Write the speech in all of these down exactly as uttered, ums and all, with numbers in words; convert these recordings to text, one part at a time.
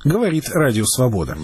Говорит Радио Свобода.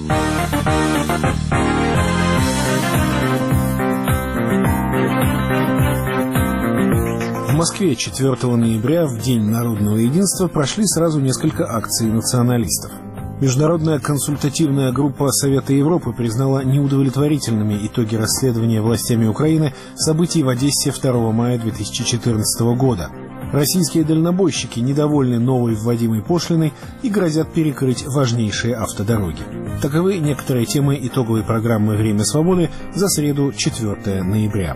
В Москве четвёртого ноября, в День народного единства, прошли сразу несколько акций националистов. Международная консультативная группа Совета Европы признала неудовлетворительными итоги расследования властями Украины событий в Одессе второго мая две тысячи четырнадцатого года. Российские дальнобойщики недовольны новой вводимой пошлиной и грозят перекрыть важнейшие автодороги. Таковы некоторые темы итоговой программы «Время свободы» за среду, четвёртого ноября.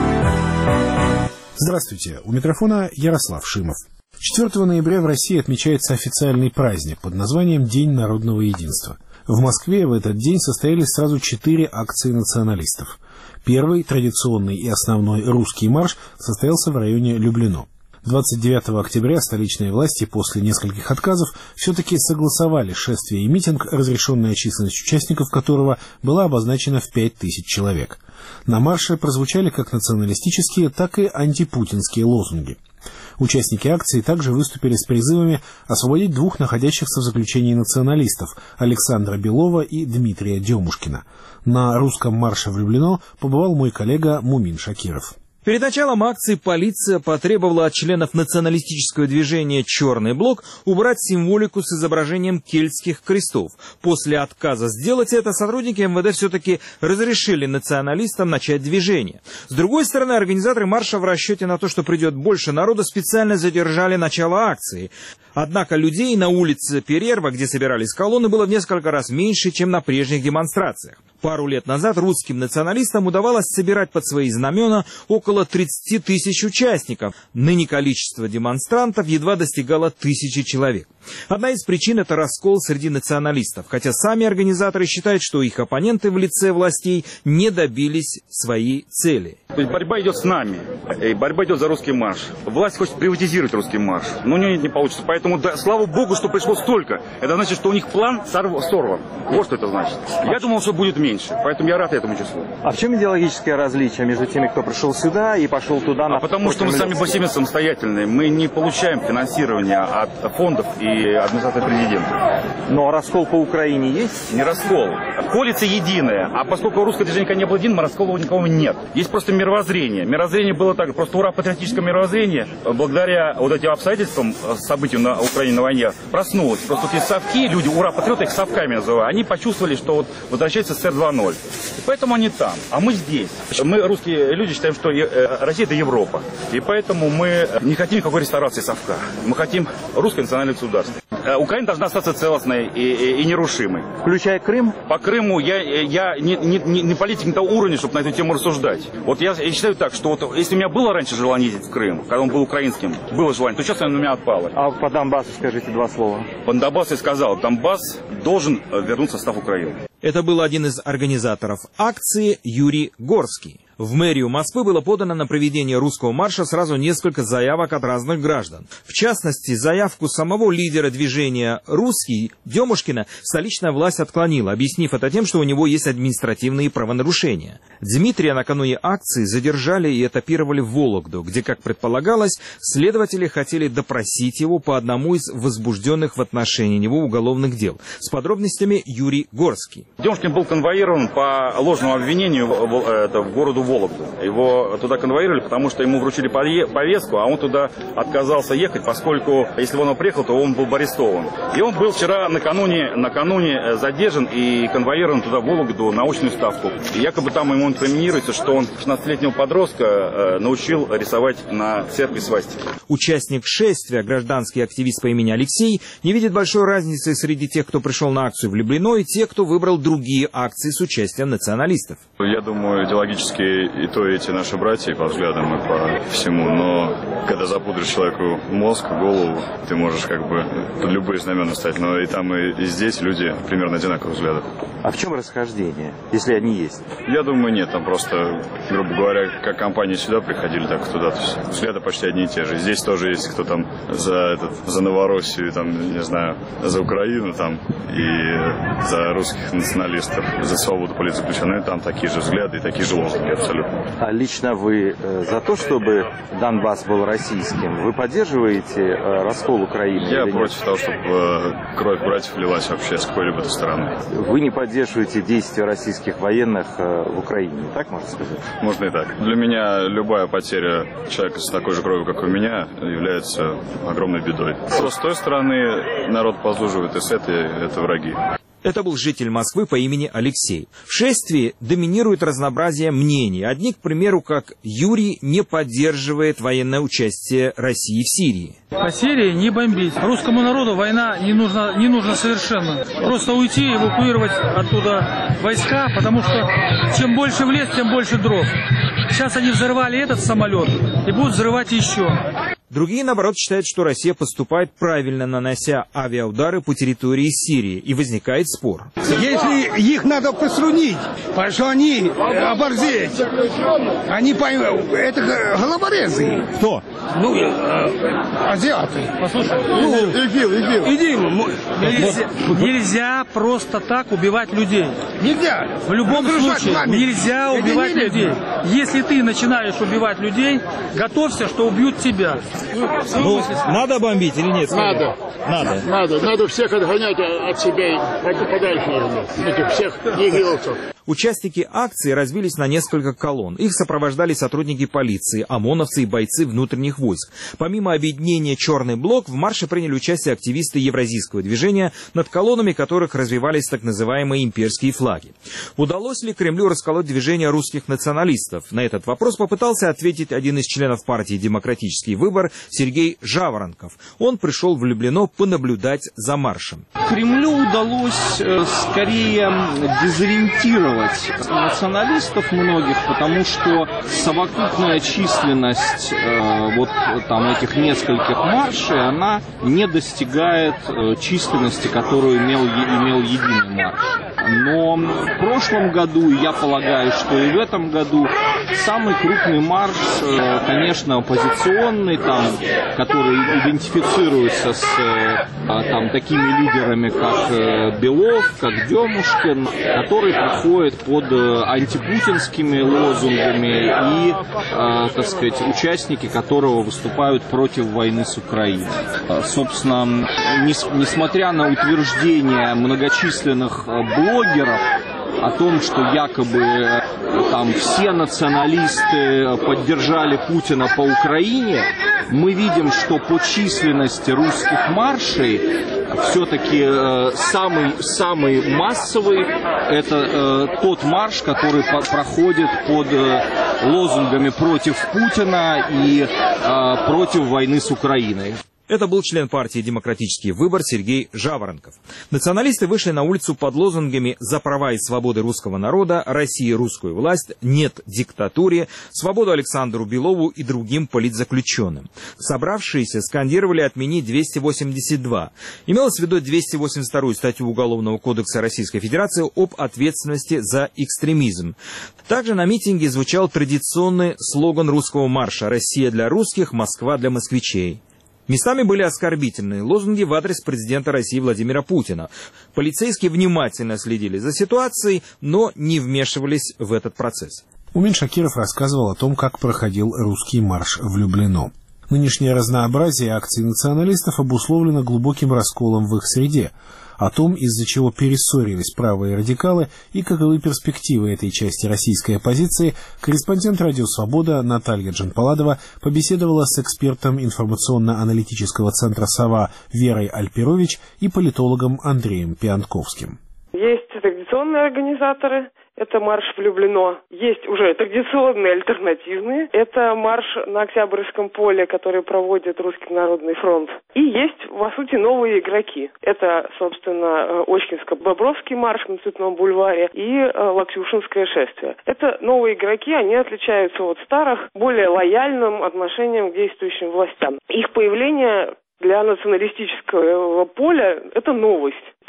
Здравствуйте, у микрофона Ярослав Шимов. четвёртого ноября в России отмечается официальный праздник под названием День народного единства. В Москве в этот день состоялись сразу четыре акции националистов. Первый, традиционный и основной русский марш, состоялся в районе Люблино. двадцать девятого октября столичные власти после нескольких отказов все-таки согласовали шествие и митинг, разрешенная численность участников которого была обозначена в пять тысяч человек. На марше прозвучали как националистические, так и антипутинские лозунги. Участники акции также выступили с призывами освободить двух находящихся в заключении националистов – Александра Белова и Дмитрия Демушкина. На русском марше в Люблино побывал мой коллега Мумин Шакиров. Перед началом акции полиция потребовала от членов националистического движения «Черный блок» убрать символику с изображением кельтских крестов. После отказа сделать это сотрудники эм вэ дэ все-таки разрешили националистам начать движение. С другой стороны, организаторы марша в расчете на то, что придет больше народа, специально задержали начало акции. Однако людей на улице Перерва, где собирались колонны, было в несколько раз меньше, чем на прежних демонстрациях. Пару лет назад русским националистам удавалось собирать под свои знамена около тридцати тысяч участников. Ныне количество демонстрантов едва достигало тысячи человек. Одна из причин – это раскол среди националистов, хотя сами организаторы считают, что их оппоненты в лице властей не добились своей цели. Борьба идет с нами, и борьба идет за русский марш. Власть хочет приватизировать русский марш, но у нее не получится. Поэтому, да, слава богу, что пришло столько. Это значит, что у них план сорван. Вот что это значит. Я думал, что будет меньше, поэтому я рад этому числу. А в чем идеологическое различие между теми, кто пришел сюда и пошел туда? На... А потому что мы сами по себе самостоятельные. Мы не получаем финансирования от фондов и администрации президента. Но раскол по Украине есть? Не раскол. Коалиция единая. А поскольку русское движение не было единым, раскола никого нет. Есть просто мировоззрение. Мировоззрение было так. Просто ура, патриотическое мировоззрение, благодаря вот этим обстоятельствам, событиям на Украине на войне, проснулось. Просто вот эти совки, люди, ура, патриоты, их совками называют, они почувствовали, что вот возвращается СССР два ноль. И поэтому они там. А мы здесь. Мы, русские люди, считаем, что Россия — это Европа. И поэтому мы не хотим никакой реставрации совка. Мы хотим русское национальное государство. Украина должна остаться целостной и, и, и нерушимой. Включая Крым? По Крыму я, я не, не, не политик не того уровня, чтобы на эту тему рассуждать. Вот я, я считаю так, что вот если у меня было раньше желание ездить в Крым, когда он был украинским, было желание, то сейчас оно у меня отпало. А по Донбассу скажите два слова. По Донбассу я сказал, Донбасс должен вернуться в состав Украины. Это был один из организаторов акции Юрий Горский. В мэрию Москвы было подано на проведение русского марша сразу несколько заявок от разных граждан. В частности, заявку самого лидера движения «Русский» Демушкина столичная власть отклонила, объяснив это тем, что у него есть административные правонарушения. Дмитрия накануне акции задержали и этапировали в Вологду, где, как предполагалось, следователи хотели допросить его по одному из возбужденных в отношении него уголовных дел. С подробностями Юрий Горский. Демушкин был конвоирован по ложному обвинению в, в, это, в городу Вологду. Его туда конвоировали, потому что ему вручили повестку, а он туда отказался ехать, поскольку, если бы он приехал, то он был бы арестован. И он был вчера накануне, накануне задержан и конвоирован туда в Вологду на очную ставку. И якобы там ему инкриминируется, что он шестнадцатилетнего подростка э, научил рисовать на церкви свастики. Участник шествия, гражданский активист по имени Алексей, не видит большой разницы среди тех, кто пришел на акцию в Люблино, и тех, кто выбрал другие акции с участием националистов. Я думаю, идеологически и то эти наши братья по взглядам и по всему, но когда запудришь человеку мозг, голову, ты можешь как бы любые знамена ставить, но и там, и, и здесь люди примерно одинаковых взглядов. А в чем расхождение, если они есть? Я думаю, нет, там просто, грубо говоря, как компании сюда приходили, так и туда. То есть взгляды почти одни и те же. Здесь тоже есть кто там за, этот, за Новороссию, там, не знаю, за Украину там, и за русских националистов, за свободу политзаключенных. Там такие же взгляды и такие же лозунги абсолютно. А лично вы э, за то, чтобы Донбасс был российским. Вы поддерживаете э, раскол Украины? Я или против нет? того, чтобы э, кровь братьев лилась вообще с какой-либо стороны. Вы не поддерживаете действия российских военных э, в Украине, так можно сказать? Можно и так. Для меня любая потеря человека с такой же кровью, как у меня, является огромной бедой. С той стороны народ послуживает, и с этой это враги. Это был житель Москвы по имени Алексей. В шествии доминирует разнообразие мнений. Одни, к примеру, как Юрий, не поддерживает военное участие России в Сирии. По Сирии не бомбить. Русскому народу война не нужна, не нужна совершенно. Просто уйти, эвакуировать оттуда войска, потому что чем больше в лес, тем больше дров. Сейчас они взорвали этот самолет и будут взрывать еще. Другие, наоборот, считают, что Россия поступает правильно, нанося авиаудары по территории Сирии, и возникает спор. Если их надо посрунить, потому что они оборзеть, они поймут, это головорезы. Кто? Ну, э, азиаты. Послушай, Ну, ИГИЛ, ИГИЛ. ИГИЛ. нельзя, нельзя просто так убивать людей. Нельзя. В любом Окружать случае нами. нельзя Это убивать не людей. видно. Если ты начинаешь убивать людей, готовься, что убьют тебя. Ну, надо бомбить или нет? Надо. Надо. Надо. Надо всех отгонять от себя и подальше этих всех игиловцев. Участники акции разбились на несколько колонн. Их сопровождали сотрудники полиции, ОМОНовцы и бойцы внутренних войск. Помимо объединения «Черный блок», в марше приняли участие активисты евразийского движения, над колоннами которых развивались так называемые имперские флаги. Удалось ли Кремлю расколоть движение русских националистов? На этот вопрос попытался ответить один из членов партии «Демократический выбор» Сергей Жаворонков. Он пришел в Люблино понаблюдать за маршем. Кремлю удалось э, скорее дезориентировать националистов многих, потому что совокупная численность э, вот там этих нескольких маршей, она не достигает э, численности, которую имел, имел единый марш. Но в прошлом году, и я полагаю, что и в этом году, самый крупный марш, э, конечно, оппозиционный, там, который идентифицируется с э, там, такими лидерами, как э, Белов, как Демушкин, который проходит под э, антипутинскими лозунгами и, э, так сказать, участники которого выступают против войны с Украиной. Э, собственно, нес, несмотря на утверждения многочисленных э, блогеров о том, что якобы э, там все националисты поддержали Путина по Украине, мы видим, что по численности русских маршей все-таки э, самый, самый массовый это э, тот марш, который по проходит под э, лозунгами против Путина и э, против войны с Украиной. Это был член партии «Демократический выбор» Сергей Жаворонков. Националисты вышли на улицу под лозунгами «За права и свободы русского народа», «России русскую власть», «Нет диктатуре», «Свободу Александру Белову» и другим политзаключенным. Собравшиеся скандировали «Отменить двести восемьдесят два». Имелось в виду двести восемьдесят вторую статью Уголовного кодекса Российской Федерации об ответственности за экстремизм. Также на митинге звучал традиционный слоган русского марша «Россия для русских, Москва для москвичей». Местами были оскорбительные лозунги в адрес президента России Владимира Путина. Полицейские внимательно следили за ситуацией, но не вмешивались в этот процесс. Умин Шакиров рассказывал о том, как проходил русский марш в Люблино. Нынешнее разнообразие акций националистов обусловлено глубоким расколом в их среде, о том, из-за чего перессорились правые радикалы и каковы перспективы этой части российской оппозиции, корреспондент «Радио Свобода» Наталья Джанпаладова побеседовала с экспертом информационно-аналитического центра «Сова» Верой Альпирович и политологом Андреем Пиантковским. Есть традиционные организаторы. Это марш в Люблино. Есть уже традиционные, альтернативные. Это марш на Октябрьском поле, который проводит Русский народный фронт. И есть, по сути, новые игроки. Это, собственно, Очкинско-Бобровский марш на Цветном бульваре и Локтюшинское шествие. Это новые игроки, они отличаются от старых более лояльным отношением к действующим властям. Их появление для националистического поля – это новость.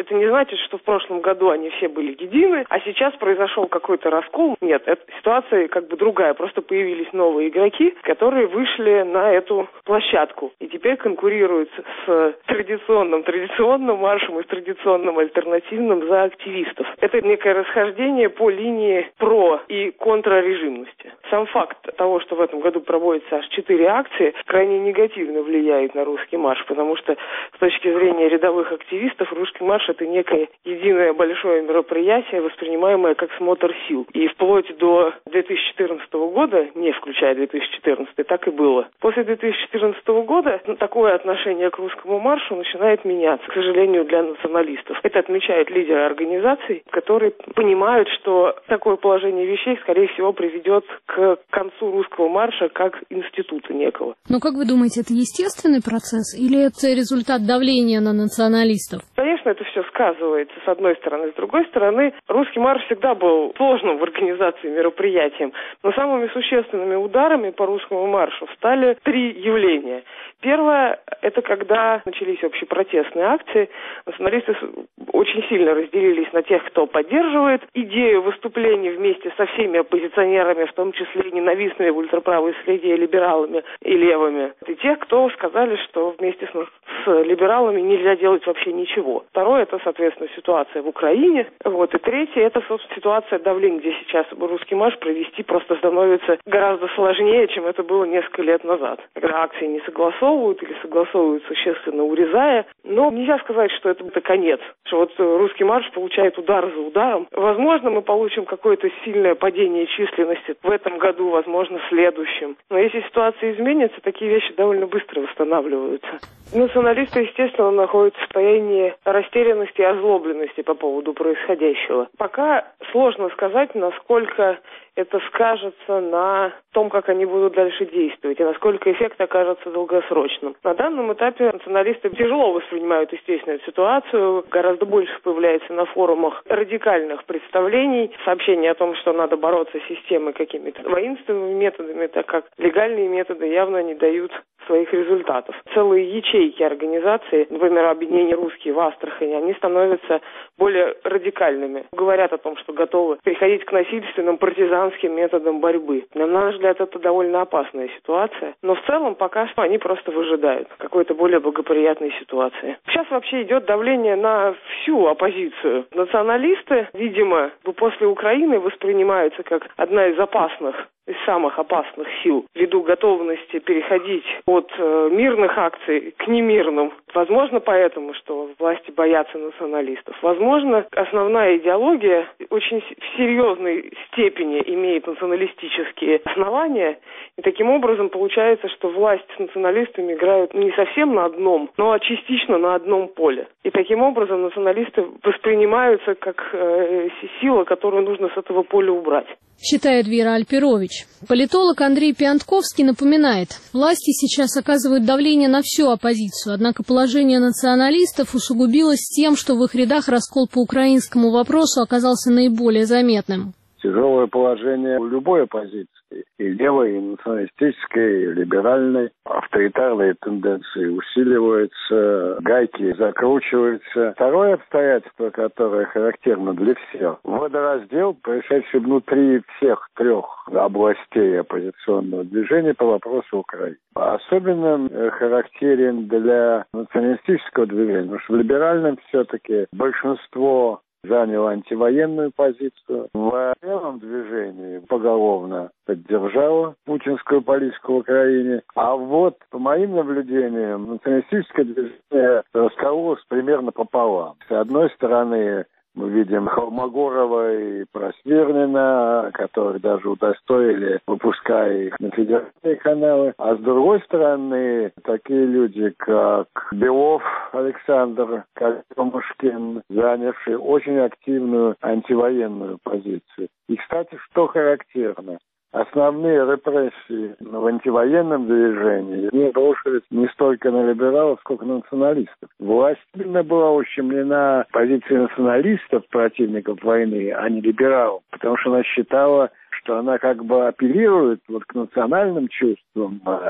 Это не значит, что в прошлом году они все были едины, а сейчас произошел какой-то раскол. Нет, эта ситуация как бы другая. Просто появились новые игроки, которые вышли на эту площадку и теперь конкурируют с традиционным, традиционным маршем и с традиционным альтернативным за активистов. Это некое расхождение по линии про- и контррежимности. Сам факт того, что в этом году проводится аж четыре акции, крайне негативно влияет на русский марш, потому что с точки зрения рядовых активистов русский марш — это некое единое большое мероприятие, воспринимаемое как смотр сил. И вплоть до две тысячи четырнадцатого года, не включая две тысячи четырнадцатый, так и было. После две тысячи четырнадцатого года такое отношение к русскому маршу начинает меняться, к сожалению, для националистов. Это отмечают лидеры организаций, которые понимают, что такое положение вещей, скорее всего, приведет к концу русского марша как института некого. Но как вы думаете, это естественный процесс или это результат давления на националистов? Конечно, это все сказывается, с одной стороны. С другой стороны, русский марш всегда был сложным в организации мероприятием. Но самыми существенными ударами по русскому маршу стали три явления. Первое – это когда начались общепротестные акции. Националисты очень сильно разделились на тех, кто поддерживает идею выступлений вместе со всеми оппозиционерами, в том числе ненавистными в ультраправой среде либералами и левыми, и тех, кто сказали, что вместе с, с либералами нельзя делать вообще ничего. Второе – это, соответственно, ситуация в Украине. Вот. И третье – это, собственно, ситуация давления, где сейчас русский марш провести просто становится гораздо сложнее, чем это было несколько лет назад, когда акции не согласовывают или согласовывают существенно урезая. Но нельзя сказать, что это, это конец, что вот русский марш получает удар за ударом. Возможно, мы получим какое-то сильное падение численности в этом году, возможно, в следующем. Но если ситуация изменится, такие вещи довольно быстро восстанавливаются. Националисты, естественно, находятся в состоянии растерянности и озлобленности по поводу происходящего. Пока сложно сказать, насколько это скажется на том, как они будут дальше действовать, и насколько эффект окажется долгосрочным. На данном этапе националисты тяжело воспринимают, естественно, эту ситуацию. Гораздо больше появляется на форумах радикальных представлений, сообщений о том, что надо бороться с системой какими-то воинственными методами, так как легальные методы явно не дают своих результатов. Целые ячейки организации, например, объединение «Русские» в Астрахани, они становятся более радикальными. Говорят о том, что готовы переходить к насильственным партизанским методам борьбы. На наш взгляд, это довольно опасная ситуация. Но в целом пока что они просто выжидают какой-то более благоприятной ситуации. Сейчас вообще идет давление на всю оппозицию. Националисты, видимо, после Украины воспринимаются как одна из опасных, из самых опасных сил, ввиду готовности переходить от э, мирных акций к немирным. Возможно, поэтому, что власти боятся националистов. Возможно, основная идеология очень в серьезной степени имеет националистические основания, и таким образом получается, что власть с националистами играют не совсем на одном, но частично на одном поле. И таким образом националисты воспринимаются как э, сила, которую нужно с этого поля убрать. Считает Вера Альперович. Политолог Андрей Пиантковский напоминает, власти сейчас оказывают давление на всю оппозицию, однако положение националистов усугубилось тем, что в их рядах раскол по украинскому вопросу оказался наиболее заметным. Тяжелое положение у любой оппозиции, и левой, и националистической, и либеральной. Авторитарные тенденции усиливаются, гайки закручиваются. Второе обстоятельство, которое характерно для всех, водораздел, происшедший внутри всех трех областей оппозиционного движения по вопросу Украины. Особенно характерен для националистического движения, потому что в либеральном все-таки большинство занял антивоенную позицию. В левом движении поголовно поддержало путинскую политику в Украине. А вот, по моим наблюдениям, националистическое движение раскололось примерно пополам. С одной стороны, мы видим Холмогорова и Просвирнина, которых даже удостоили, выпуская их на федеральные каналы. А с другой стороны, такие люди, как Белов Александр, Калимушкин, занявшие очень активную антивоенную позицию. И, кстати, что характерно, основные репрессии в антивоенном движении не обрушились не столько на либералов, сколько на националистов. Власть именно была ущемлена позицией националистов, противников войны, а не либералов, потому что она считала, что она как бы апеллирует вот к национальным чувствам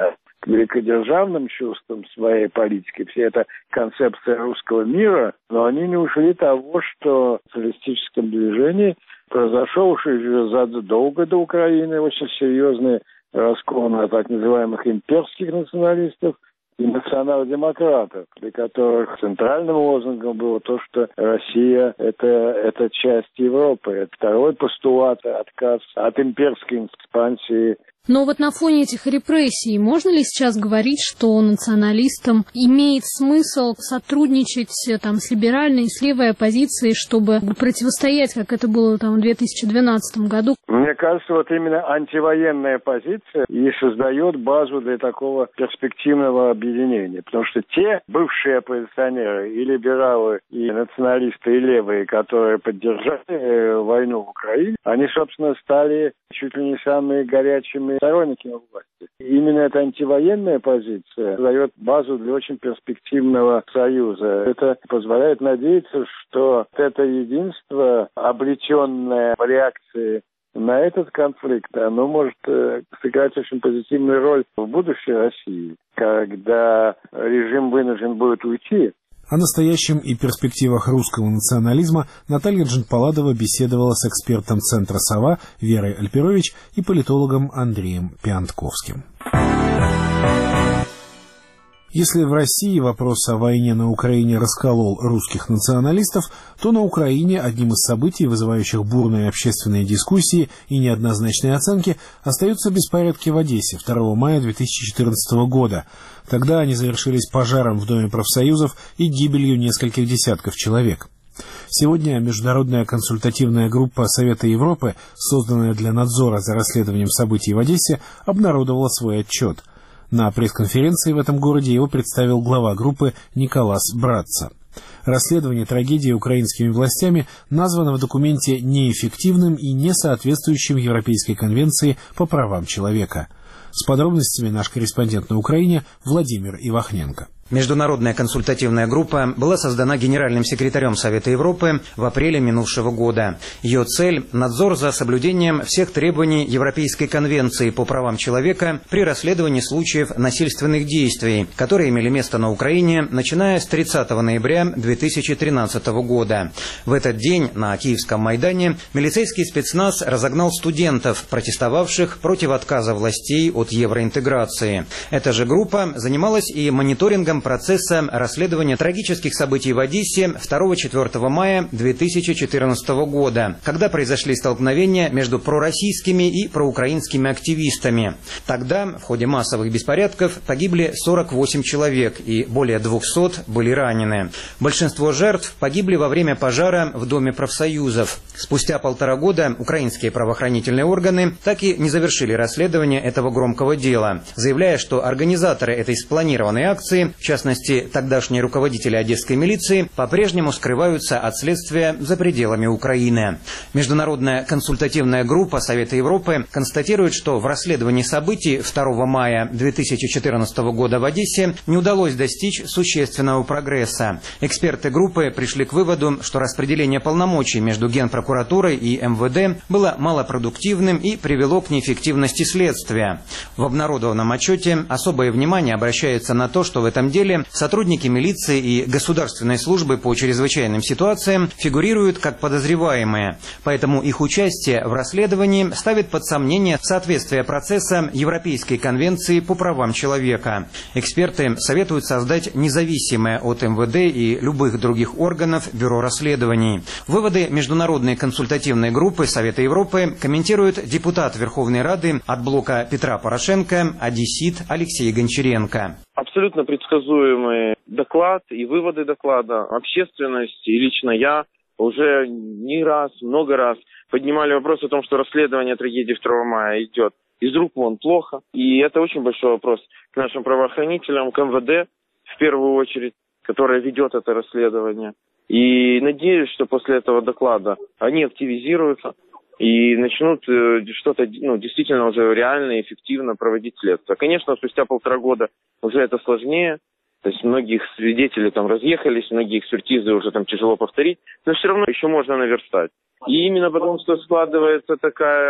к великодержавным чувствам своей политики, вся эта концепция русского мира, но они не ушли того, что в социалистическом движении произошел уже задолго до Украины очень серьезный раскол на так называемых имперских националистов и национал-демократов, для которых центральным лозунгом было то, что Россия это, – это часть Европы. Это второй постулат – отказ от имперской экспансии. Но вот на фоне этих репрессий можно ли сейчас говорить, что националистам имеет смысл сотрудничать там, с либеральной и с левой оппозицией, чтобы противостоять, как это было там, в две тысячи двенадцатом году? Мне кажется, вот именно антивоенная позиция и создает базу для такого перспективного объединения. Потому что те бывшие оппозиционеры, и либералы, и националисты, и левые, которые поддержали войну в Украине, они, собственно, стали чуть ли не самыми горячими сторонниками власти. И именно эта антивоенная позиция дает базу для очень перспективного союза. Это позволяет надеяться, что это единство, обретенное в реакции на этот конфликт, оно может сыграть очень позитивную роль в будущей России, когда режим вынужден будет уйти. О настоящем и перспективах русского национализма Наталья Джанпаладова беседовала с экспертом Центра «Сова» Верой Альперович и политологом Андреем Пиантковским. Если в России вопрос о войне на Украине расколол русских националистов, то на Украине одним из событий, вызывающих бурные общественные дискуссии и неоднозначные оценки, остаются беспорядки в Одессе второго мая две тысячи четырнадцатого года. Тогда они завершились пожаром в Доме профсоюзов и гибелью нескольких десятков человек. Сегодня Международная консультативная группа Совета Европы, созданная для надзора за расследованием событий в Одессе, обнародовала свой отчет. На пресс-конференции в этом городе его представил глава группы Николас Братца. Расследование трагедии украинскими властями названо в документе неэффективным и не соответствующим Европейской конвенции по правам человека. С подробностями наш корреспондент на Украине Владимир Ивахненко. Международная консультативная группа была создана генеральным секретарем Совета Европы в апреле минувшего года. Ее цель – надзор за соблюдением всех требований Европейской конвенции по правам человека при расследовании случаев насильственных действий, которые имели место на Украине, начиная с тридцатого ноября две тысячи тринадцатого года. В этот день на Киевском Майдане милицейский спецназ разогнал студентов, протестовавших против отказа властей от евроинтеграции. Эта же группа занималась и мониторингом процесса расследования трагических событий в Одессе второго-четвёртого мая две тысячи четырнадцатого года, когда произошли столкновения между пророссийскими и проукраинскими активистами. Тогда в ходе массовых беспорядков погибли сорок восемь человек и более двухсот были ранены. Большинство жертв погибли во время пожара в Доме профсоюзов. Спустя полтора года украинские правоохранительные органы так и не завершили расследование этого громкого дела, заявляя, что организаторы этой спланированной акции, в частности, тогдашние руководители одесской милиции, по-прежнему скрываются от следствия за пределами Украины. Международная консультативная группа Совета Европы констатирует, что в расследовании событий второго мая две тысячи четырнадцатого года в Одессе не удалось достичь существенного прогресса. Эксперты группы пришли к выводу, что распределение полномочий между Генпрокуратурой и эм вэ дэ было малопродуктивным и привело к неэффективности следствия. В обнародованном отчете особое внимание обращается на то, что в этом деле сотрудники милиции и государственной службы по чрезвычайным ситуациям фигурируют как подозреваемые. Поэтому их участие в расследовании ставит под сомнение соответствие процесса Европейской конвенции по правам человека. Эксперты советуют создать независимое от эм вэ дэ и любых других органов бюро расследований. Выводы Международной консультативной группы Совета Европы комментирует депутат Верховной Рады от блока Петра Порошенко, одессит Алексей Гончаренко. Абсолютно предсказуемый доклад и выводы доклада. Общественность и лично я уже не раз, много раз поднимали вопрос о том, что расследование трагедии второго мая идет из рук вон плохо. И это очень большой вопрос к нашим правоохранителям, к эм вэ дэ в первую очередь, которая ведет это расследование. И надеюсь, что после этого доклада они активизируются и начнут что-то, ну, действительно уже реально и эффективно проводить следствие. Конечно, спустя полтора года уже это сложнее, то есть многих свидетелей там разъехались, многие экспертизы уже там тяжело повторить, но все равно еще можно наверстать. И именно потому, что складывается такая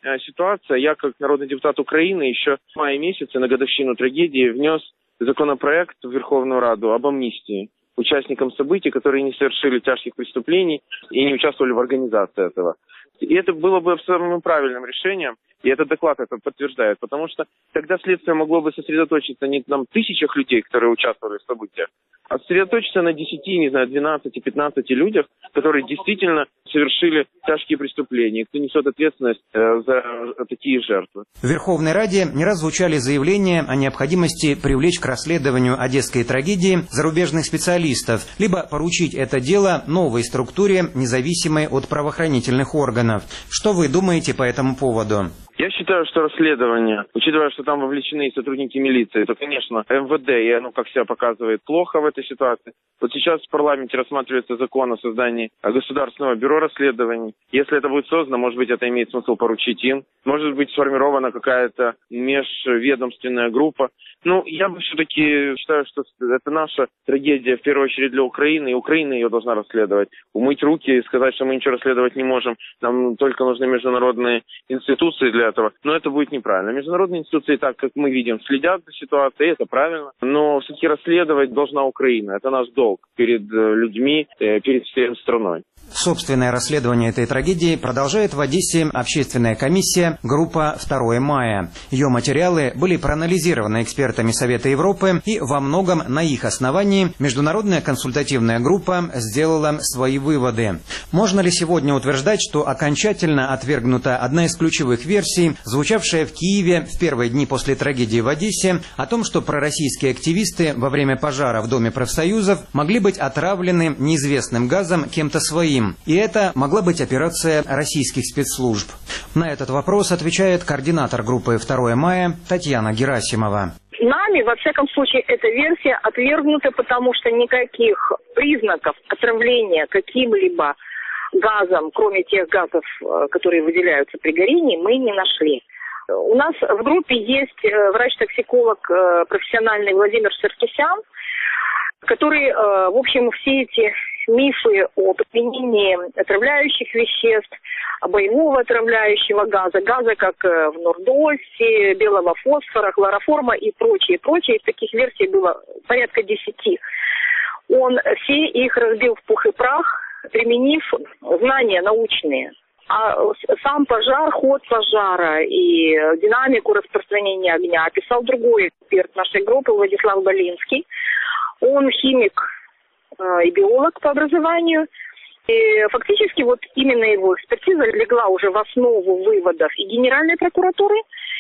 ситуация. Я, как народный депутат Украины, еще в мае месяце на годовщину трагедии внес законопроект в Верховную Раду об амнистии участникам событий, которые не совершили тяжких преступлений и не участвовали в организации этого. И это было бы самым правильным решением, и этот доклад это подтверждает, потому что тогда следствие могло бы сосредоточиться не на тысячах людей, которые участвовали в событиях, а сосредоточиться на десяти, не знаю, двенадцати, пятнадцати людях, которые действительно совершили тяжкие преступления, кто несет ответственность э, за такие жертвы. В Верховной Раде не раз звучали заявления о необходимости привлечь к расследованию одесской трагедии зарубежных специалистов, либо поручить это дело новой структуре, независимой от правоохранительных органов. Что вы думаете по этому поводу? Я считаю, что расследование, учитывая, что там вовлечены и сотрудники милиции, то, конечно, эм вэ дэ, и оно, как себя показывает, плохо в этой ситуации. Вот сейчас в парламенте рассматривается закон о создании Государственного бюро расследований. Если это будет создано, может быть, это имеет смысл поручить им. Может быть, сформирована какая-то межведомственная группа. Ну, я бы все-таки считаю, что это наша трагедия, в первую очередь, для Украины, и Украина ее должна расследовать. Умыть руки и сказать, что мы ничего расследовать не можем, нам только нужны международные институции для этого. Но это будет неправильно. Международные институции, так как мы видим, следят за ситуацией, это правильно. Но все-таки расследовать должна Украина. Это наш долг перед людьми, перед всей страной. Собственное расследование этой трагедии продолжает в Одессе общественная комиссия «Группа второе мая». Ее материалы были проанализированы экспертами Совета Европы, и во многом на их основании международная консультативная группа сделала свои выводы. Можно ли сегодня утверждать, что окончательно отвергнута одна из ключевых версий, звучавшая в Киеве в первые дни после трагедии в Одессе, о том, что пророссийские активисты во время пожара в Доме профсоюзов могли быть отравлены неизвестным газом кем-то своим? И это могла быть операция российских спецслужб. На этот вопрос отвечает координатор группы второе мая Татьяна Герасимова. Нами, во всяком случае, эта версия отвергнута, потому что никаких признаков отравления каким-либо газом, кроме тех газов, которые выделяются при горении, мы не нашли. У нас в группе есть врач-токсиколог профессиональный Владимир Саркисян, который, в общем, все эти мифы о применении отравляющих веществ, боевого отравляющего газа, газа как в Нордосе, белого фосфора, хлороформа и прочее, прочее. Таких версий было порядка десяти. Он все их разбил в пух и прах, применив знания научные. А сам пожар, ход пожара и динамику распространения огня описал другой эксперт нашей группы Владислав Долинский. Он химик и биолог по образованию. И фактически вот именно его экспертиза легла уже в основу выводов и Генеральной прокуратуры,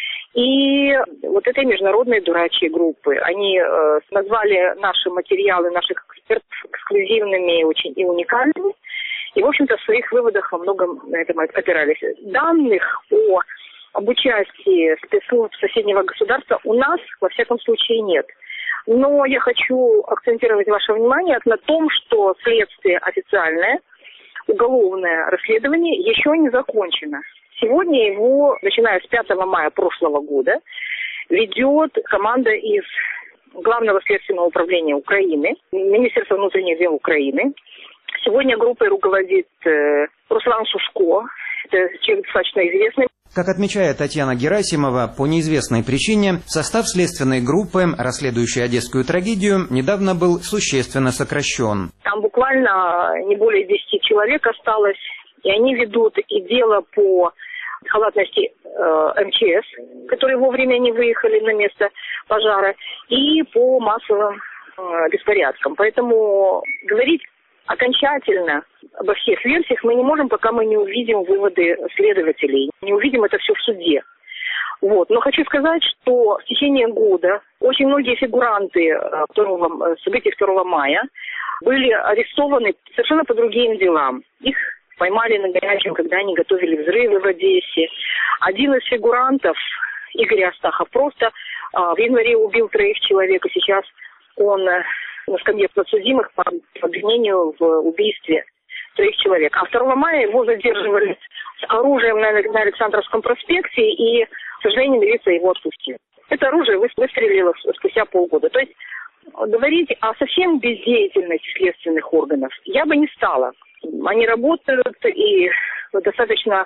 и вот этой международной дурачьей группы. Они э, назвали наши материалы наших экспертов эксклюзивными очень и уникальными. И, в общем-то, в своих выводах во многом на этом опирались. Данных о, об участии спецслужб соседнего государства у нас, во всяком случае, нет. Но я хочу акцентировать ваше внимание на том, что следствие официальное, уголовное расследование еще не закончено. Сегодня его, начиная с пятого мая прошлого года, ведет команда из Главного следственного управления Украины, Министерства внутренних дел Украины. Сегодня группой руководит э, Руслан Сушко, это человек достаточно известный. Как отмечает Татьяна Герасимова, по неизвестной причине состав следственной группы, расследующей одесскую трагедию, недавно был существенно сокращен. Там буквально не более десяти человек осталось, и они ведут и дело по халатности э, эм че эс, которые вовремя не выехали на место пожара, и по массовым э, беспорядкам. Поэтому говорить окончательно обо всех версиях мы не можем, пока мы не увидим выводы следователей, не увидим это все в суде. Вот. Но хочу сказать, что в течение года очень многие фигуранты второго, событий второго мая были арестованы совершенно по другим делам. Их поймали на горячем, когда они готовили взрывы в Одессе. Один из фигурантов, Игорь Астахов, просто в январе убил троих человек, и сейчас он на скамье подсудимых по обвинению в убийстве троих человек. А второго мая его задерживали с оружием на, на Александровском проспекте, и, к сожалению, милиция его отпустила. Это оружие выстрелило спустя полгода. То есть говорить о совсем бездеятельности следственных органов я бы не стала. Они работают, и достаточно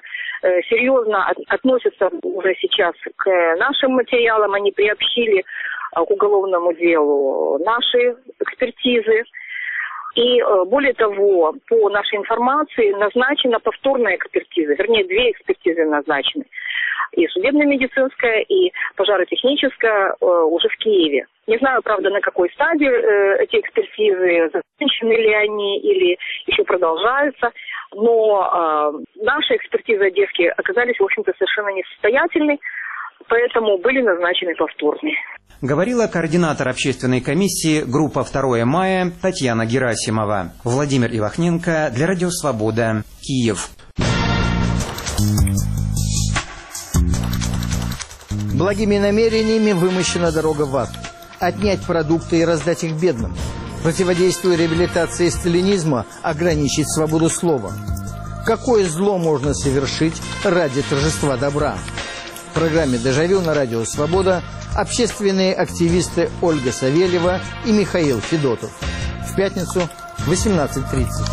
серьезно относятся уже сейчас к нашим материалам. Они приобщили к уголовному делу наши экспертизы. И более того, по нашей информации назначена повторная экспертиза, вернее, две экспертизы назначены. И судебно-медицинская, и пожаротехническая уже в Киеве. Не знаю, правда, на какой стадии эти экспертизы, закончены ли они или еще продолжаются. Но наши экспертизы девки оказались, в общем-то, совершенно несостоятельны, поэтому были назначены повторные. Говорила координатор общественной комиссии группа второе мая Татьяна Герасимова. Владимир Ивахненко для Радио Свобода, Киев. Благими намерениями вымощена дорога в ад. Отнять продукты и раздать их бедным. Противодействуя реабилитации сталинизма, ограничить свободу слова. Какое зло можно совершить ради торжества добра? В программе «Дежавю» на Радио Свобода общественные активисты Ольга Савельева и Михаил Федотов. В пятницу в восемнадцать тридцать.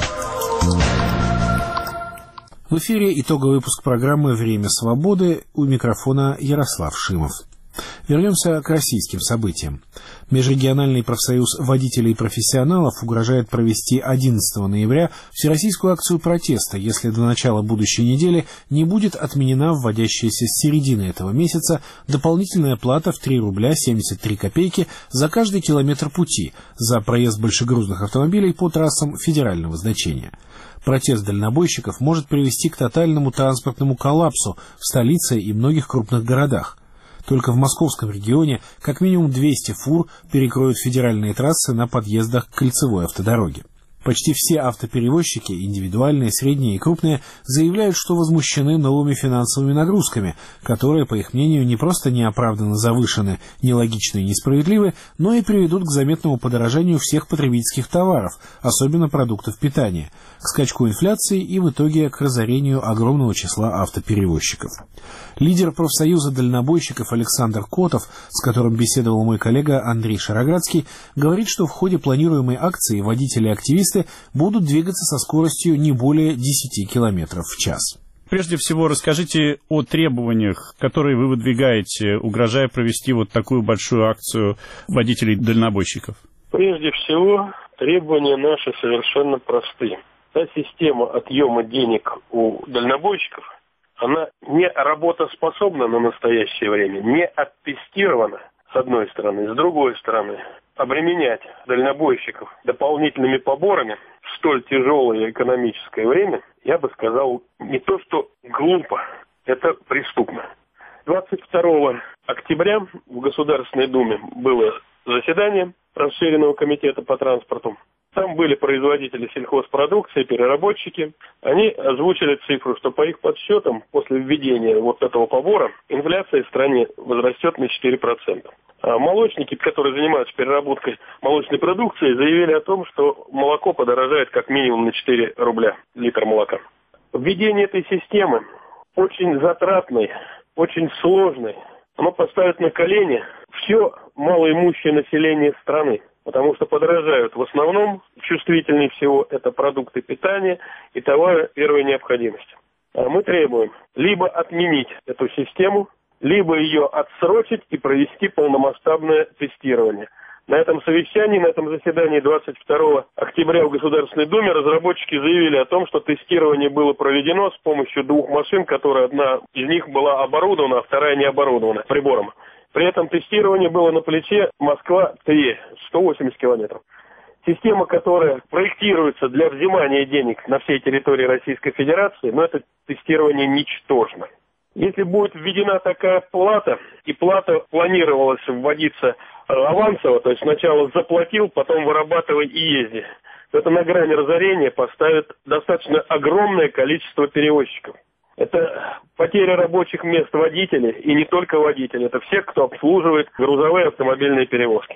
В эфире итоговый выпуск программы «Время свободы», у микрофона Ярослав Шимов. Вернемся к российским событиям. Межрегиональный профсоюз водителей и профессионалов угрожает провести одиннадцатого ноября всероссийскую акцию протеста, если до начала будущей недели не будет отменена вводящаяся с середины этого месяца дополнительная плата в три рубля семьдесят три копейки за каждый километр пути за проезд большегрузных автомобилей по трассам федерального значения. Протест дальнобойщиков может привести к тотальному транспортному коллапсу в столице и многих крупных городах. Только в московском регионе как минимум двести фур перекроют федеральные трассы на подъездах к кольцевой автодороге. Почти все автоперевозчики, индивидуальные, средние и крупные, заявляют, что возмущены новыми финансовыми нагрузками, которые, по их мнению, не просто неоправданно завышены, нелогичны и несправедливы, но и приведут к заметному подорожанию всех потребительских товаров, особенно продуктов питания, к скачку инфляции и в итоге к разорению огромного числа автоперевозчиков. Лидер профсоюза дальнобойщиков Александр Котов, с которым беседовал мой коллега Андрей Шароградский, говорит, что в ходе планируемой акции водители и активисты будут двигаться со скоростью не более десяти километров в час. Прежде всего, расскажите о требованиях, которые вы выдвигаете, угрожая провести вот такую большую акцию водителей-дальнобойщиков. Прежде всего, требования наши совершенно просты. Та система отъема денег у дальнобойщиков, она не работоспособна на настоящее время, не оттестирована, с одной стороны. С другой стороны, обременять дальнобойщиков дополнительными поборами в столь тяжелое экономическое время, я бы сказал, не то что глупо, это преступно. двадцать второго октября в Государственной Думе было заседание расширенного комитета по транспорту. Там были производители сельхозпродукции, переработчики. Они озвучили цифру, что по их подсчетам, после введения вот этого побора, инфляция в стране возрастет на четыре процента. А молочники, которые занимаются переработкой молочной продукции, заявили о том, что молоко подорожает как минимум на четыре рубля литр молока. Введение этой системы очень затратной, очень сложной. Оно поставит на колени все малоимущее население страны. Потому что подорожают в основном, чувствительнее всего, это продукты питания и товары первой необходимости. А мы требуем либо отменить эту систему, либо ее отсрочить и провести полномасштабное тестирование. На этом совещании, на этом заседании двадцать второго октября в Государственной Думе разработчики заявили о том, что тестирование было проведено с помощью двух машин, которые одна из них была оборудована, а вторая не оборудована прибором. При этом тестирование было на плече Москва-Тверь, сто восемьдесят километров. Система, которая проектируется для взимания денег на всей территории Российской Федерации, но это тестирование ничтожно. Если будет введена такая плата, и плата планировалась вводиться авансово, то есть сначала заплатил, потом вырабатывай и езди, то это на грани разорения поставит достаточно огромное количество перевозчиков. Это потеря рабочих мест водителей, и не только водителей, это все, кто обслуживает грузовые автомобильные перевозки.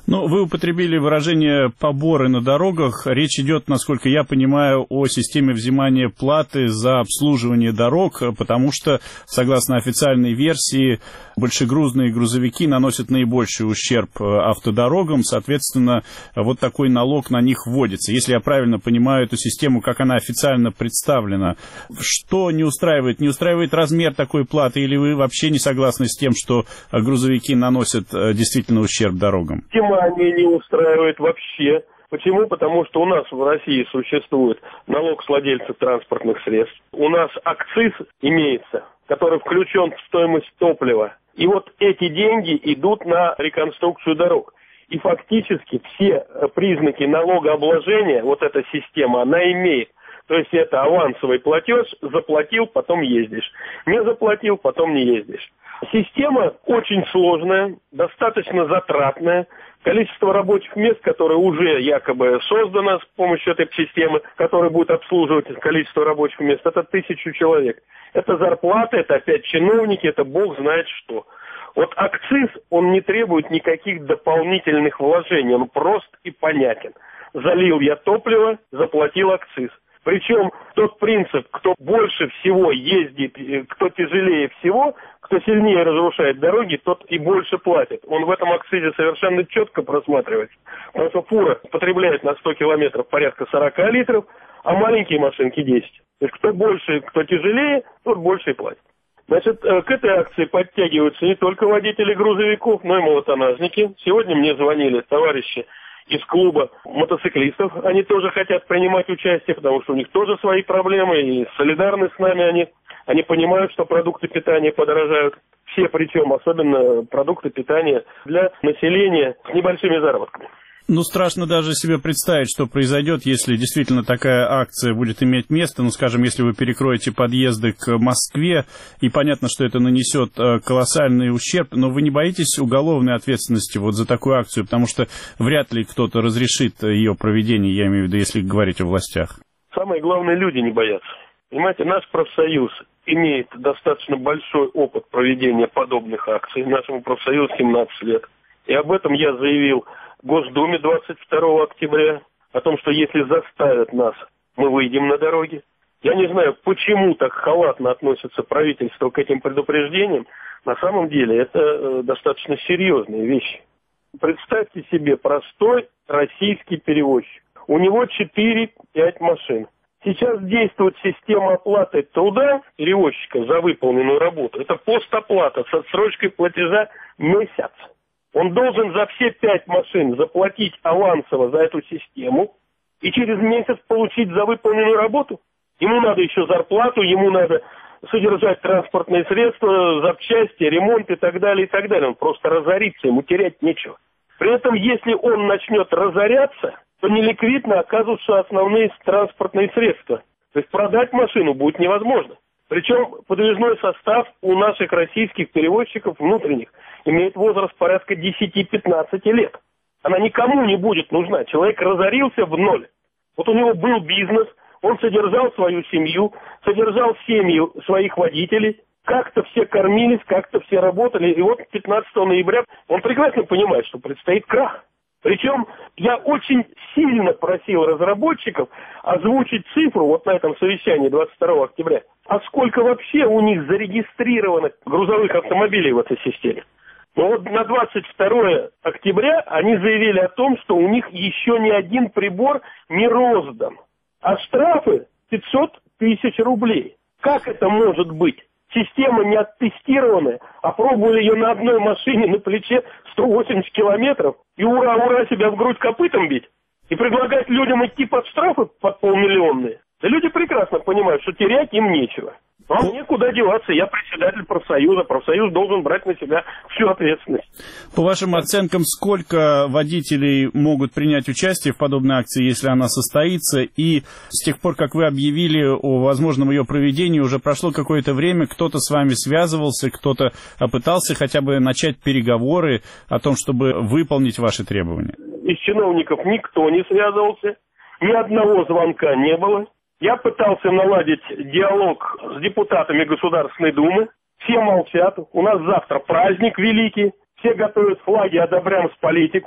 Ну, вы употребили выражение «поборы на дорогах». Речь идет, насколько я понимаю, о системе взимания платы за обслуживание дорог, потому что, согласно официальной версии, большегрузные грузовики наносят наибольший ущерб автодорогам, соответственно, вот такой налог на них вводится. Если я правильно понимаю эту систему, как она официально представлена, что не устраивает? Не устраивает размер такой платы, или вы вообще не согласны с тем, что грузовики наносят действительно ущерб дорогам? Они не устраивает вообще. Почему? Потому что у нас в России существует налог с владельцев транспортных средств. У нас акциз имеется, который включен в стоимость топлива. И вот эти деньги идут на реконструкцию дорог. И фактически все признаки налогообложения, вот эта система, она имеет. То есть это авансовый платеж, заплатил, потом ездишь. Не заплатил, потом не ездишь. Система очень сложная, достаточно затратная. Количество рабочих мест, которое уже якобы создано с помощью этой системы, которая будет обслуживать количество рабочих мест, это тысячу человек. Это зарплата, это опять чиновники, это бог знает что. Вот акциз, он не требует никаких дополнительных вложений, он прост и понятен. Залил я топливо, заплатил акциз. Причем тот принцип, кто больше всего ездит, кто тяжелее всего, кто сильнее разрушает дороги, тот и больше платит. Он в этом акцизе совершенно четко просматривается. Потому что фура потребляет на сто километров порядка сорок литров, а маленькие машинки десять. То есть кто больше, кто тяжелее, тот больше и платит. Значит, к этой акции подтягиваются не только водители грузовиков, но и малотоннажники. Сегодня мне звонили товарищи из клуба мотоциклистов. Они тоже хотят принимать участие, потому что у них тоже свои проблемы, и солидарны с нами они. Они понимают, что продукты питания подорожают. Все причем, особенно продукты питания для населения с небольшими заработками. Ну, страшно даже себе представить, что произойдет, если действительно такая акция будет иметь место. Ну, скажем, если вы перекроете подъезды к Москве, и понятно, что это нанесет колоссальный ущерб, но вы не боитесь уголовной ответственности вот за такую акцию, потому что вряд ли кто-то разрешит ее проведение, я имею в виду, если говорить о властях. Самое главное, люди не боятся. Понимаете, наш профсоюз имеет достаточно большой опыт проведения подобных акций. Нашему профсоюзу семнадцать лет. И об этом я заявил в Госдуме двадцать второго октября, о том, что если заставят нас, мы выйдем на дороги. Я не знаю, почему так халатно относится правительство к этим предупреждениям. На самом деле это э, достаточно серьезные вещи. Представьте себе простой российский перевозчик. У него четыре-пять машин. Сейчас действует система оплаты труда перевозчика за выполненную работу. Это постоплата с отсрочкой платежа месяц. Он должен за все пять машин заплатить авансово за эту систему и через месяц получить за выполненную работу. Ему надо еще зарплату, ему надо содержать транспортные средства, запчасти, ремонт и так далее, и так далее. Он просто разорится, ему терять нечего. При этом, если он начнет разоряться, то неликвидно оказываются основные транспортные средства. То есть продать машину будет невозможно. Причем подвижной состав у наших российских перевозчиков внутренних имеет возраст порядка десять-пятнадцать лет. Она никому не будет нужна. Человек разорился в ноль. Вот у него был бизнес, он содержал свою семью, содержал семьи своих водителей. Как-то все кормились, как-то все работали. И вот пятнадцатого ноября он прекрасно понимает, что предстоит крах. Причем я очень сильно просил разработчиков озвучить цифру вот на этом совещании двадцать второго октября. А сколько вообще у них зарегистрировано грузовых автомобилей в этой системе? Но вот на двадцать второго октября они заявили о том, что у них еще ни один прибор не роздан. А штрафы пятьсот тысяч рублей. Как это может быть? Система не оттестированная, опробовали ее на одной машине на плече сто восемьдесят километров, и ура-ура себя в грудь копытом бить, и предлагать людям идти под штрафы под полмиллионные. Да люди прекрасно понимают, что терять им нечего. А мне куда деваться, я председатель профсоюза, профсоюз должен брать на себя всю ответственность. По вашим оценкам, сколько водителей могут принять участие в подобной акции, если она состоится? И с тех пор, как вы объявили о возможном ее проведении, уже прошло какое-то время, кто-то с вами связывался, кто-то пытался хотя бы начать переговоры о том, чтобы выполнить ваши требования? Из чиновников никто не связывался, ни одного звонка не было. Я пытался наладить диалог с депутатами Государственной Думы. Все молчат. У нас завтра праздник великий. Все готовят флаги «Одобряем с политику».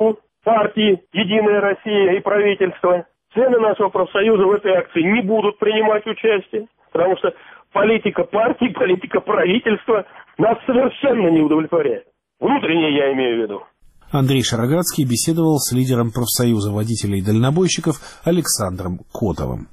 партии «Единая Россия» и правительства. Члены нашего профсоюза в этой акции не будут принимать участие, потому что политика партии, политика правительства нас совершенно не удовлетворяет. Внутренне я имею в виду. Андрей Шароградский беседовал с лидером профсоюза водителей и дальнобойщиков Александром Котовым.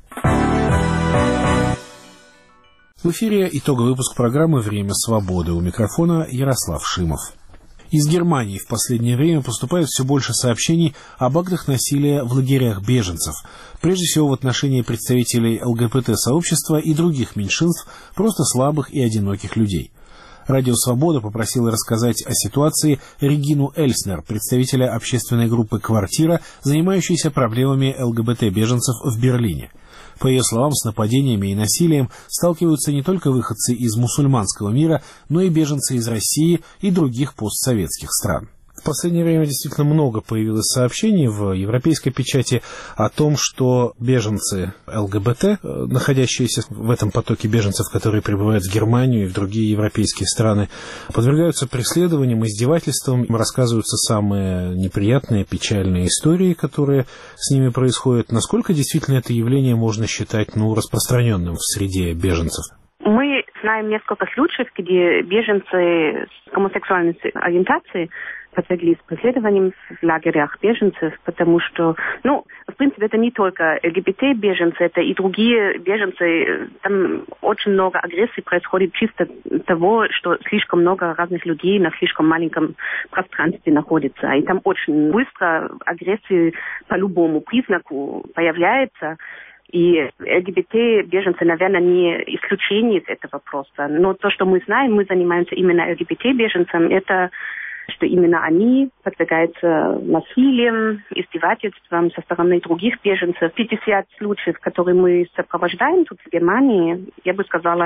В эфире итоговый выпуск программы «Время свободы». У микрофона Ярослав Шимов. Из Германии в последнее время поступает все больше сообщений об актах насилия в лагерях беженцев, прежде всего в отношении представителей ЛГБТ-сообщества и других меньшинств, просто слабых и одиноких людей. Радио «Свобода» попросило рассказать о ситуации Регину Эльснер, представителя общественной группы «Квартира», занимающейся проблемами ЛГБТ-беженцев в Берлине. По ее словам, с нападениями и насилием сталкиваются не только выходцы из мусульманского мира, но и беженцы из России и других постсоветских стран. В последнее время действительно много появилось сообщений в европейской печати о том, что беженцы ЛГБТ, находящиеся в этом потоке беженцев, которые прибывают в Германию и в другие европейские страны, подвергаются преследованиям, издевательствам, им рассказываются самые неприятные, печальные истории, которые с ними происходят. Насколько действительно это явление можно считать, ну, распространенным в среде беженцев? Мы знаем несколько случаев, где беженцы с гомосексуальной ориентацией подверглись преследованиям в лагерях беженцев, потому что, ну, в принципе, это не только ЛГБТ-беженцы, это и другие беженцы. Там очень много агрессии происходит чисто того, что слишком много разных людей на слишком маленьком пространстве находится. И там очень быстро агрессия по любому признаку появляется. И ЛГБТ-беженцы, наверное, не исключение из этого просто. Но то, что мы знаем, мы занимаемся именно ЛГБТ-беженцами, это что именно они подвергаются насилием, издевательствам со стороны других беженцев. пятьдесят случаев, которые мы сопровождаем тут в Германии, я бы сказала,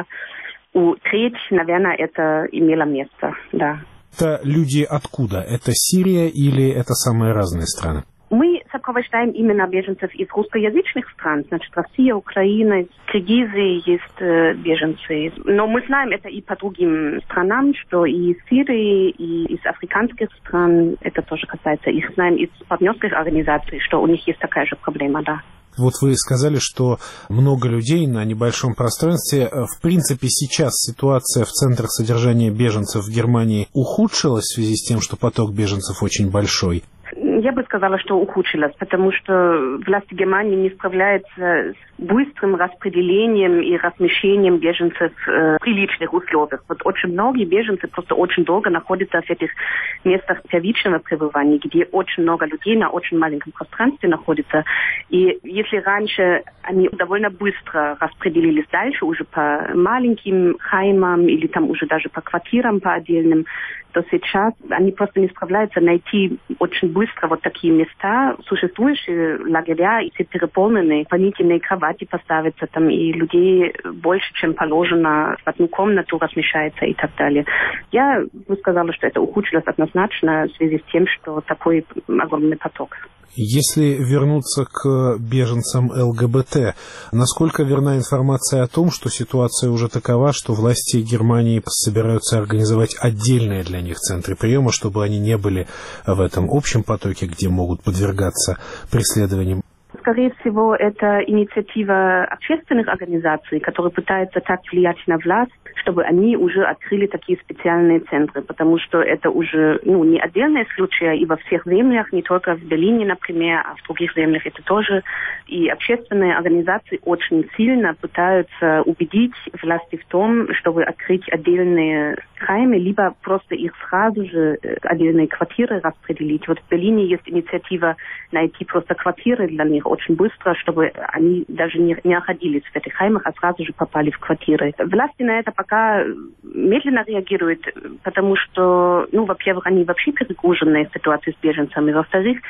у треть, наверное, это имело место, да. Это люди откуда? Это Сирия или это самые разные страны? Мы сопровождаем именно беженцев из русскоязычных стран, значит, Россия, Украина, Киргизии есть э, беженцы. Но мы знаем это и по другим странам, что и из Сирии, и из африканских стран, это тоже касается их. Знаем из партнерских организаций, что у них есть такая же проблема, да. Вот вы сказали, что много людей на небольшом пространстве. В принципе, сейчас ситуация в центрах содержания беженцев в Германии ухудшилась в связи с тем, что поток беженцев очень большой? Я бы сказала, что ухудшилось, потому что власти Германии не справляются с быстрым распределением и размещением беженцев э, в приличных условиях. Вот очень многие беженцы просто очень долго находятся в этих местах первичного пребывания, где очень много людей на очень маленьком пространстве находится. И если раньше они довольно быстро распределились дальше, уже по маленьким хаймам или там уже даже по квартирам по отдельным, то сейчас они просто не справляются найти очень быстро вот такие места, существующие лагеря, и все переполнены, дополнительные кровати поставятся там, и людей больше, чем положено, в одну комнату размещается и так далее. Я бы сказала, что это ухудшилось однозначно в связи с тем, что такой огромный поток. Если вернуться к беженцам ЛГБТ, насколько верна информация о том, что ситуация уже такова, что власти Германии собираются организовать отдельные для них центры приема, чтобы они не были в этом общем потоке, где могут подвергаться преследованиям? Скорее всего, это инициатива общественных организаций, которые пытаются так влиять на власть, чтобы они уже открыли такие специальные центры, потому что это уже ну, не отдельные случаи, и во всех землях, не только в Берлине, например, а в других землях это тоже. И общественные организации очень сильно пытаются убедить власти в том, чтобы открыть отдельные хаймы, либо просто их сразу же отдельные квартиры распределить. Вот в Берлине есть инициатива найти просто квартиры для них очень быстро, чтобы они даже не, не находились в этих хаймах, а сразу же попали в квартиры. Власти на это пока медленно реагируют, потому что, ну, во-первых, они вообще перегружены в ситуации с беженцами, во-вторых,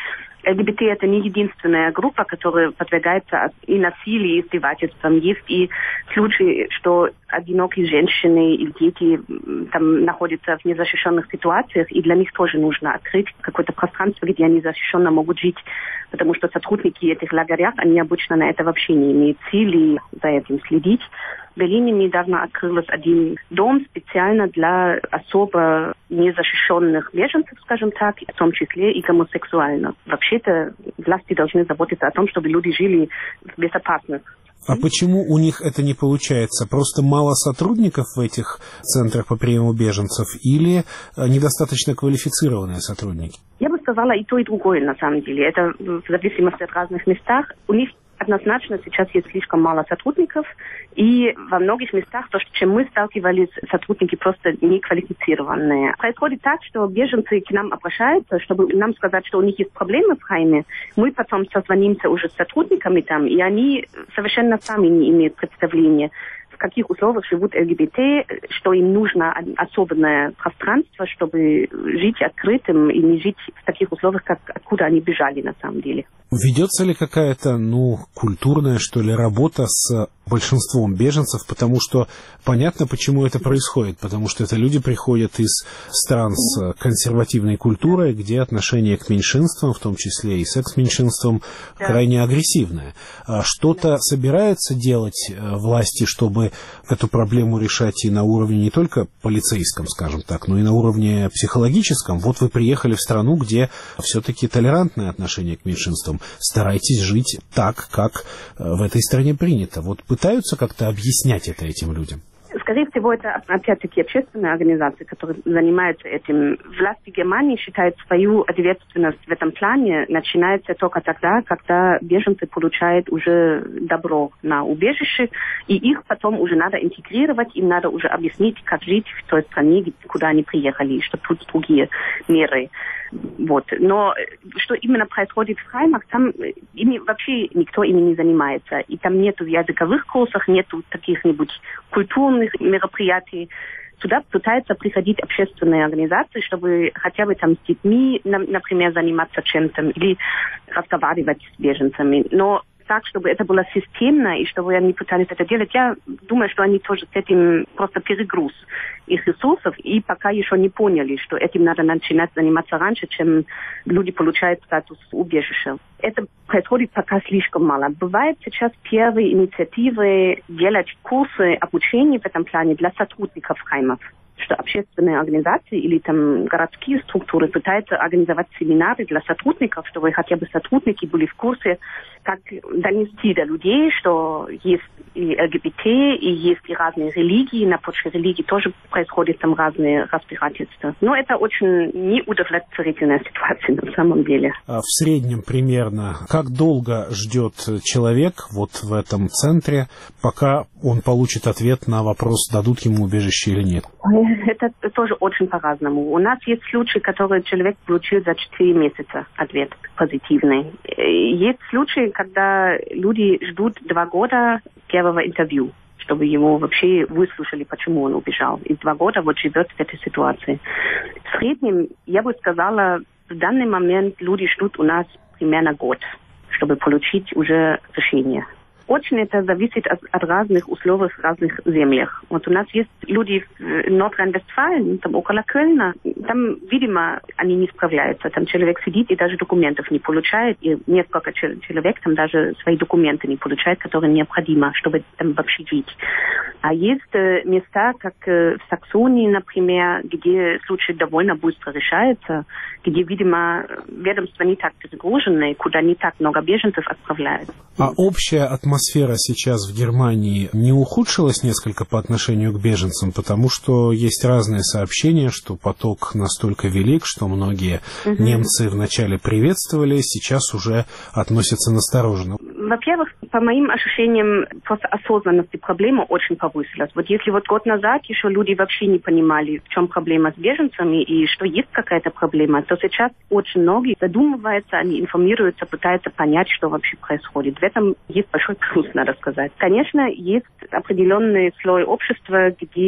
ЛГБТ – это не единственная группа, которая подвергается и насилию, и издевательствам. Есть и случаи, что одинокие женщины и дети там находятся в незащищенных ситуациях, и для них тоже нужно открыть какое-то пространство, где они защищенно могут жить, потому что сотрудники этих лагерей, они обычно на это вообще не имеют сил и за этим следить. В Берлине недавно открылся один дом специально для особо незащищенных беженцев, скажем так, в том числе и гомосексуальных. Вообще-то власти должны заботиться о том, чтобы люди жили в безопасных. А почему у них это не получается? Просто мало сотрудников в этих центрах по приему беженцев или недостаточно квалифицированные сотрудники? Я бы сказала и то, и другое, на самом деле. Это в зависимости от разных местах. У них однозначно сейчас есть слишком мало сотрудников, и во многих местах то, с чем мы сталкивались, сотрудники просто неквалифицированные. Происходит так, что беженцы к нам обращаются, чтобы нам сказать, что у них есть проблемы в Хайме. Мы потом созвонимся уже с сотрудниками там, и они совершенно сами не имеют представления, в каких условиях живут ЛГБТ, что им нужно особенное пространство, чтобы жить открытым и не жить в таких условиях, как откуда они бежали на самом деле. Ведется ли какая-то, ну, культурная, что ли, работа с большинством беженцев, потому что понятно, почему это происходит, потому что это люди приходят из стран с консервативной культурой, где отношение к меньшинствам, в том числе и секс-меньшинствам, да, крайне агрессивное. Что-то собираются делать власти, чтобы эту проблему решать и на уровне не только полицейском, скажем так, но и на уровне психологическом? Вот вы приехали в страну, где все-таки толерантное отношение к меньшинствам. Старайтесь жить так, как в этой стране принято. Вот пытаются как-то объяснять это этим людям? Скорее всего, это опять-таки общественные организации, которые занимаются этим. Власти Германии считают свою ответственность в этом плане начинается только тогда, когда беженцы получают уже добро на убежище, и их потом уже надо интегрировать, им надо уже объяснить, как жить в той стране, куда они приехали, и что тут другие меры. Вот. Но что именно происходит в Хаймах, там ими вообще никто ими не занимается. И там нету языковых курсов, нету каких-нибудь культурных мероприятий. Туда пытаются приходить общественные организации, чтобы хотя бы там с детьми, например, заниматься чем-то или разговаривать с беженцами. Но так, чтобы это было системно, и чтобы они пытались это делать, я думаю, что они тоже с этим просто перегруз их ресурсов, и пока еще не поняли, что этим надо начинать заниматься раньше, чем люди получают статус убежища. Это происходит пока слишком мало. Бывают сейчас первые инициативы делать курсы обучения в этом плане для сотрудников хаймов, что общественные организации или там городские структуры пытаются организовать семинары для сотрудников, чтобы хотя бы сотрудники были в курсе, как донести до людей, что есть и ЛГБТ, и есть и разные религии, на почве религии тоже происходят там разные разбирательства. Но это очень неудовлетворительная ситуация на самом деле. А в среднем примерно как долго ждет человек вот в этом центре, пока он получит ответ на вопрос, дадут ему убежище или нет? Это тоже очень по-разному. У нас есть случаи, которые человек получил за четыре месяца ответ позитивный. Есть случаи, когда люди ждут два года первого интервью, чтобы его вообще выслушали, почему он убежал. И два года вот живет в этой ситуации. В среднем, я бы сказала, в данный момент люди ждут у нас примерно год, чтобы получить уже решение. Очень это зависит от, от разных условий в разных землях. Вот у нас есть люди в Нордрейн-Вестфален, там около Кölна, там, видимо, они не справляются. Там человек сидит и даже документов не получает, и несколько человек там даже свои документы не получают, которые необходимы, чтобы там вообще жить. А есть э, места, как э, в Саксонии, например, где случай довольно быстро решается, где, видимо, ведомства не так перегружены, куда не так много беженцев отправляют. А общая атмосфера сейчас в Германии не ухудшилась несколько по отношению к беженцам, потому что есть разные сообщения, что поток настолько велик, что многие угу. немцы вначале приветствовали, сейчас уже относятся настороженно. Во-первых, по моим ощущениям, просто осознанность проблемы очень повысилась. Вот если вот год назад еще люди вообще не понимали, в чем проблема с беженцами и что есть какая-то проблема, то сейчас очень многие задумываются, они информируются, пытаются понять, что вообще происходит. В этом есть большой плюс, надо сказать. Конечно, есть определенный слой общества, где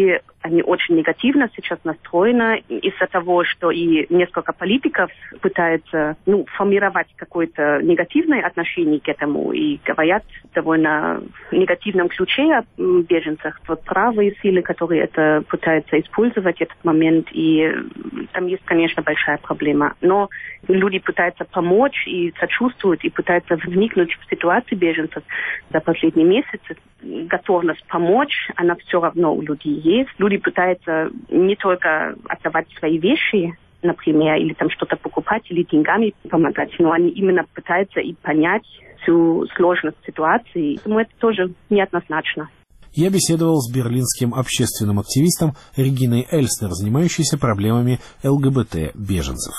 они очень негативно сейчас настроены из-за того, что и несколько политиков пытаются ну, формировать какое-то негативное отношение к этому и говорят в довольно негативном ключе о беженцах. Вот правые силы, которые это пытаются использовать этот момент, и там есть, конечно, большая проблема. Но люди пытаются помочь и сочувствуют, и пытаются вникнуть в ситуацию беженцев за последние месяцы. Готовность помочь, она все равно у людей есть. Люди пытаются не только отдавать свои вещи, например, или там что-то покупать, или деньгами помогать, но они именно пытаются и понять всю сложность ситуации. Поэтому это тоже неоднозначно. Я беседовал с берлинским общественным активистом Региной Эльснер, занимающейся проблемами ЛГБТ-беженцев.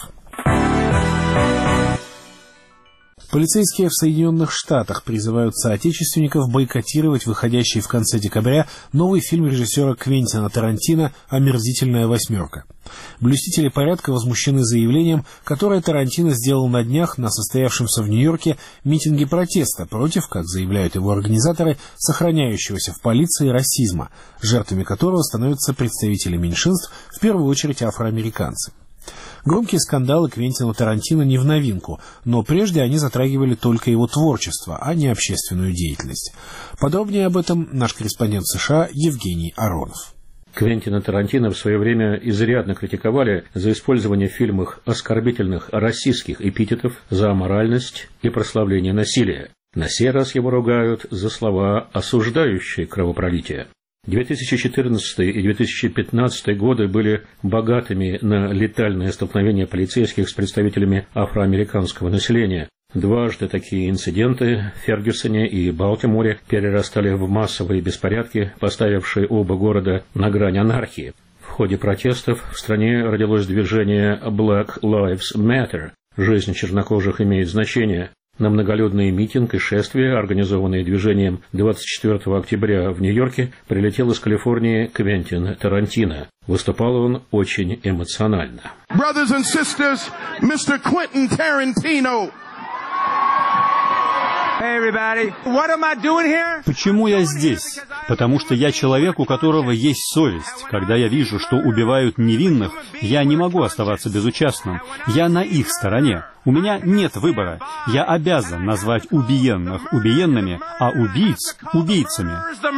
Полицейские в Соединенных Штатах призывают соотечественников бойкотировать выходящий в конце декабря новый фильм режиссера Квентина Тарантино «Омерзительная восьмерка». Блюстители порядка возмущены заявлением, которое Тарантино сделал на днях на состоявшемся в Нью-Йорке митинге протеста против, как заявляют его организаторы, сохраняющегося в полиции расизма, жертвами которого становятся представители меньшинств, в первую очередь афроамериканцы. Громкие скандалы Квентина Тарантино не в новинку, но прежде они затрагивали только его творчество, а не общественную деятельность. Подробнее об этом наш корреспондент в США Евгений Аронов. Квентина Тарантино в свое время изрядно критиковали за использование в фильмах оскорбительных расистских эпитетов, за аморальность и прославление насилия. На сей раз его ругают за слова, осуждающие кровопролитие. две тысячи четырнадцатый и две тысячи пятнадцатый годы были богатыми на летальные столкновения полицейских с представителями афроамериканского населения. Дважды такие инциденты в Фергюсоне и Балтиморе перерастали в массовые беспорядки, поставившие оба города на грань анархии. В ходе протестов в стране родилось движение Black Lives Matter – «Жизнь чернокожих имеет значение». На многолюдный митинг и шествие, организованные движением двадцать четвёртого октября в Нью-Йорке, прилетел из Калифорнии Квентин Тарантино. Выступал он очень эмоционально. Brothers and sisters, мистер Quentin Tarantino. Hey everybody, what am I doing here? Почему я здесь? Потому что я человек, у которого есть совесть. Когда я вижу, что убивают невинных, я не могу оставаться безучастным. Я на их стороне. У меня нет выбора. Я обязан назвать убиенных убиенными, а убийц убийцами.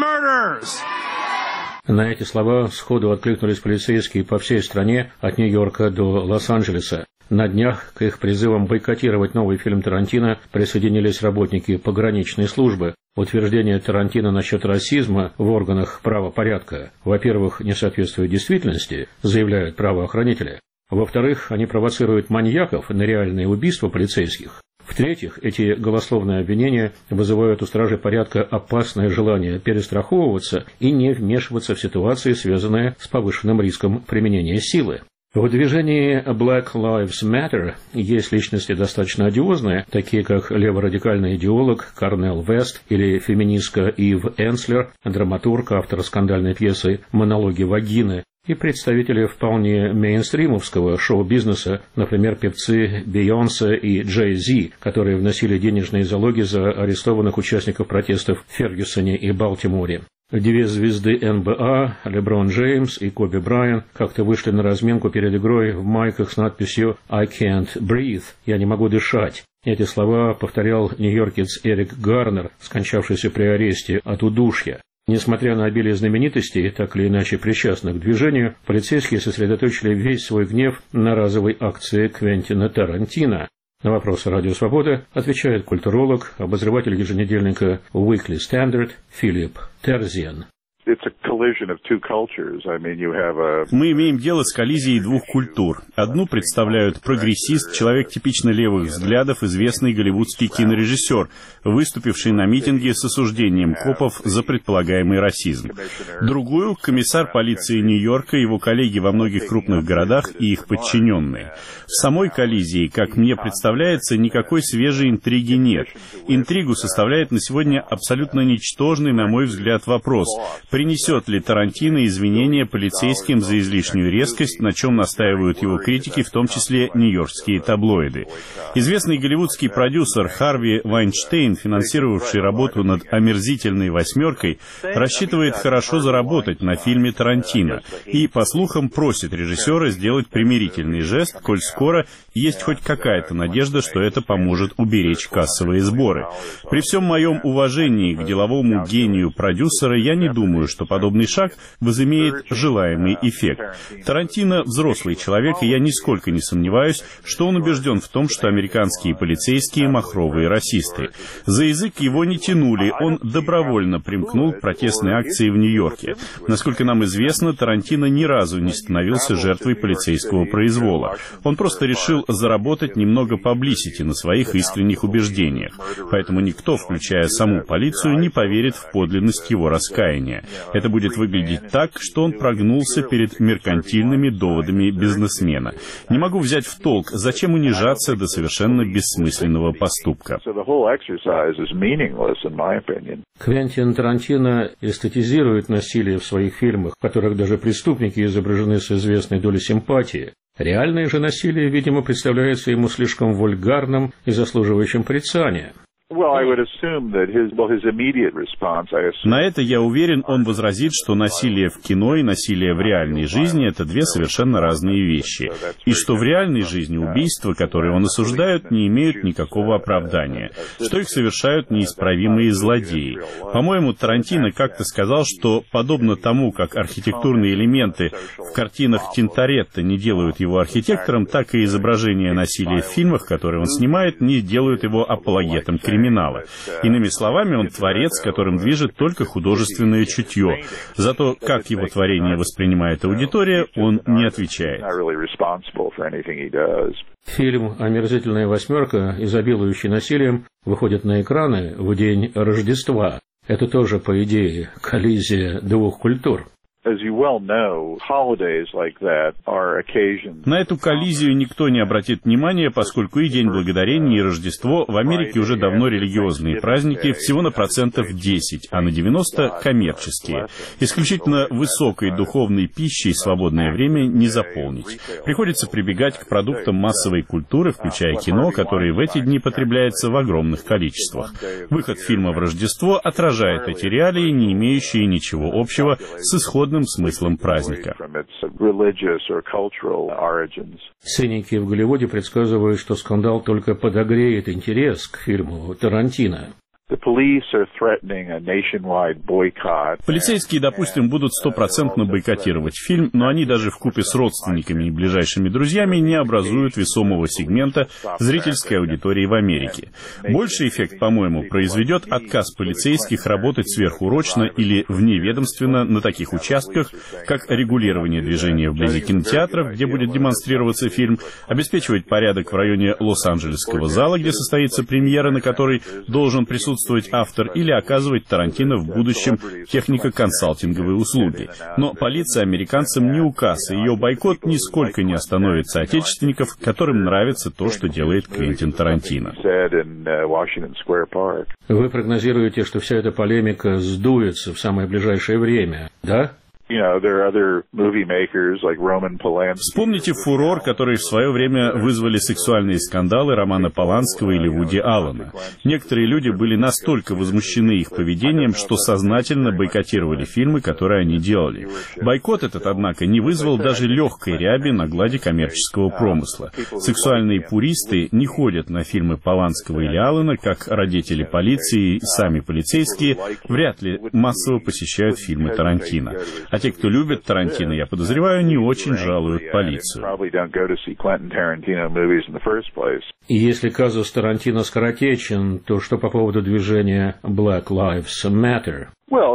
На эти слова сходу откликнулись полицейские по всей стране, от Нью-Йорка до Лос-Анджелеса. На днях к их призывам бойкотировать новый фильм Тарантино присоединились работники пограничной службы. Утверждение Тарантино насчет расизма в органах правопорядка, во-первых, не соответствует действительности, заявляют правоохранители. Во-вторых, они провоцируют маньяков на реальные убийства полицейских. В-третьих, эти голословные обвинения вызывают у стражей порядка опасное желание перестраховываться и не вмешиваться в ситуации, связанные с повышенным риском применения силы. В движении Black Lives Matter есть личности достаточно одиозные, такие как леворадикальный идеолог Корнел Вест или феминистка Ив Энслер, драматург, автор скандальной пьесы «Монологи вагины», и представители вполне мейнстримовского шоу-бизнеса, например, певцы Бейонсе и Джей Зи, которые вносили денежные залоги за арестованных участников протестов в Фергюсоне и Балтиморе. Две звезды эн бэ а, Леброн Джеймс и Коби Брайант, как-то вышли на разминку перед игрой в майках с надписью «I can't breathe» – «Я не могу дышать». Эти слова повторял нью-йоркец Эрик Гарнер, скончавшийся при аресте от удушья. Несмотря на обилие знаменитостей, так или иначе причастных к движению, полицейские сосредоточили весь свой гнев на разовой акции Квентина Тарантино. На вопросы «Радио Свобода» отвечает культуролог, обозреватель еженедельника Weekly Standard Филипп Терзиан. Мы имеем дело с коллизией двух культур. Одну представляют прогрессист, человек типично левых взглядов, известный голливудский кинорежиссер, выступивший на митинге с осуждением копов за предполагаемый расизм. Другую — комиссар полиции Нью-Йорка, его коллеги во многих крупных городах и их подчиненные. В самой коллизии, как мне представляется, никакой свежей интриги нет. Интригу составляет на сегодня абсолютно ничтожный, на мой взгляд, вопрос: Принесет ли Тарантино извинения полицейским за излишнюю резкость, на чем настаивают его критики, в том числе нью-йоркские таблоиды. Известный голливудский продюсер Харви Вайнштейн, финансировавший работу над «Омерзительной восьмеркой», рассчитывает хорошо заработать на фильме Тарантино и, по слухам, просит режиссера сделать примирительный жест, коль скоро есть хоть какая-то надежда, что это поможет уберечь кассовые сборы. При всем моем уважении к деловому гению продюсера, я не думаю, что подобный шаг возымеет желаемый эффект. Тарантино — взрослый человек, и я нисколько не сомневаюсь, что он убежден в том, что американские полицейские — махровые расисты. За язык его не тянули, он добровольно примкнул к протестной акции в Нью-Йорке. Насколько нам известно, Тарантино ни разу не становился жертвой полицейского произвола. Он просто решил заработать немного паблисити на своих искренних убеждениях. Поэтому никто, включая саму полицию, не поверит в подлинность его раскаяния. Это будет выглядеть так, что он прогнулся перед меркантильными доводами бизнесмена. Не могу взять в толк, зачем унижаться до совершенно бессмысленного поступка. Квентин Тарантино эстетизирует насилие в своих фильмах, в которых даже преступники изображены с известной долей симпатии. Реальное же насилие, видимо, представляется ему слишком вульгарным и заслуживающим порицания. На это, я уверен, он возразит, что насилие в кино и насилие в реальной жизни — это две совершенно разные вещи, и что в реальной жизни убийства, которые он осуждает, не имеют никакого оправдания, что их совершают неисправимые злодеи. По-моему, Тарантино как-то сказал, что, подобно тому, как архитектурные элементы в картинах Тинторетто не делают его архитектором, так и изображения насилия в фильмах, которые он снимает, не делают его апологетом криминала. Иными словами, он творец, которым движет только художественное чутье. За то, как его творение воспринимает аудитория, он не отвечает. Фильм «Омерзительная восьмерка», изобилующий насилием, выходит на экраны в день Рождества. Это тоже, по идее, коллизия двух культур. На эту коллизию никто не обратит внимания, поскольку и День Благодарения, и Рождество в Америке уже давно религиозные праздники, всего на процентов десять, а на девяносто — коммерческие. Исключительно высокой духовной пищей свободное время не заполнить. Приходится прибегать к продуктам массовой культуры, включая кино, которые в эти дни потребляется в огромных количествах. Выход фильма в Рождество отражает эти реалии, не имеющие ничего общего с исходным смыслом праздника. Циники в Голливуде предсказывают, что скандал только подогреет интерес к фильму Тарантино. Полицейские, допустим, будут стопроцентно бойкотировать фильм, но они даже вкупе с родственниками и ближайшими друзьями не образуют весомого сегмента зрительской аудитории в Америке. Больший эффект, по-моему, произведет отказ полицейских работать сверхурочно или вневедомственно на таких участках, как регулирование движения вблизи кинотеатров, где будет демонстрироваться фильм, обеспечивать порядок в районе Лос-Анджелесского зала, где состоится премьера, на которой должен присутствовать автор, или оказывать Тарантино в будущем технико-консалтинговые услуги. Но полиция американцам не указ, и ее бойкот нисколько не остановит соотечественников, которым нравится то, что делает Квентин Тарантино. Вы прогнозируете, что вся эта полемика сдуется в самое ближайшее время, да? Вспомните фурор, который в свое время вызвали сексуальные скандалы Романа Поланского или Вуди Аллена. Некоторые люди были настолько возмущены их поведением, что сознательно бойкотировали фильмы, которые они делали. Бойкот этот, однако, не вызвал даже легкой ряби на глади коммерческого промысла. Сексуальные пуристы не ходят на фильмы Поланского или Аллена, как родители полиции и сами полицейские вряд ли массово посещают фильмы Тарантино. А те, кто любит Тарантино, я подозреваю, не очень жалуют полицию. И если казус Тарантино скоротечен, то что по поводу движения Black Lives Matter?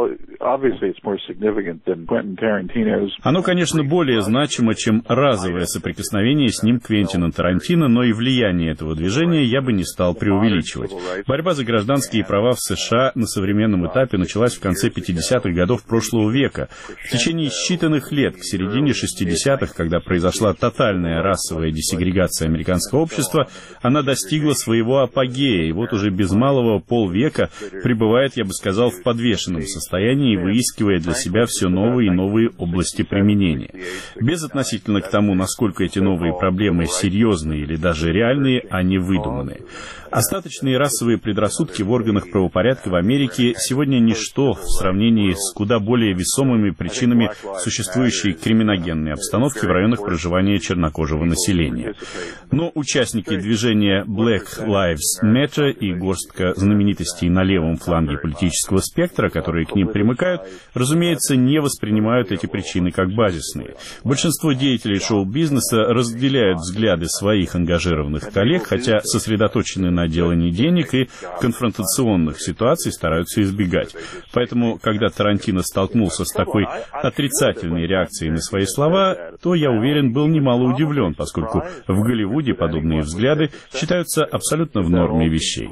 Оно, конечно, более значимо, чем разовое соприкосновение с ним Квентина Тарантино, но и влияние этого движения я бы не стал преувеличивать. Борьба за гражданские права в США на современном этапе началась в конце пятидесятых годов прошлого века. В течение считанных лет, к середине шестидесятых, когда произошла тотальная расовая десегрегация американского общества, она достигла своего апогея, и вот уже без малого полвека пребывает, я бы сказал, в подвешенном состоянии и выискивая для себя все новые и новые области применения. Безотносительно к тому, насколько эти новые проблемы серьезные или даже реальные, а не выдуманные. Остаточные расовые предрассудки в органах правопорядка в Америке сегодня ничто в сравнении с куда более весомыми причинами существующей криминогенной обстановки в районах проживания чернокожего населения. Но участники движения Black Lives Matter и горстка знаменитостей на левом фланге политического спектра, которые к ним примыкают, разумеется, не воспринимают эти причины как базисные. Большинство деятелей шоу-бизнеса разделяют взгляды своих ангажированных коллег, хотя сосредоточены на делании денег и конфронтационных ситуаций стараются избегать. Поэтому, когда Тарантино столкнулся с такой отрицательной реакцией на свои слова, то, я уверен, был немало удивлен, поскольку в Голливуде подобные взгляды считаются абсолютно в норме вещей.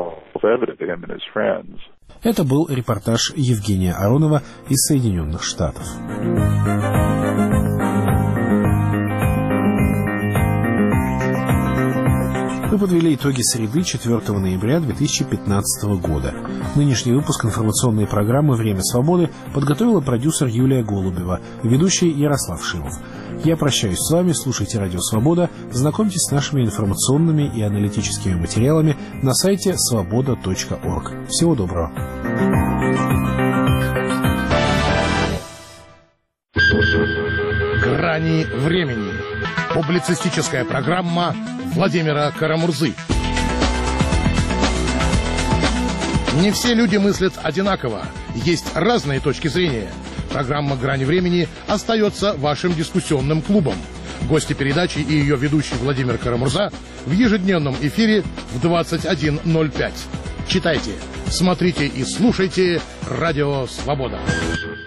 Это был репортаж Евгения Аронова из Соединенных Штатов. Мы подвели итоги среды четвёртого ноября две тысячи пятнадцатого года. Нынешний выпуск информационной программы «Время свободы» подготовила продюсер Юлия Голубева, ведущий Ярослав Шимов. Я прощаюсь с вами, слушайте «Радио Свобода», знакомьтесь с нашими информационными и аналитическими материалами на сайте свобода точка орг. Всего доброго. «Грани времени». Публицистическая программа Владимира Карамурзы. Не все люди мыслят одинаково. Есть разные точки зрения. Программа «Грани времени» остается вашим дискуссионным клубом. Гости передачи и ее ведущий Владимир Карамурза в ежедневном эфире в двадцать один ноль пять. Читайте, смотрите и слушайте «Радио Свобода».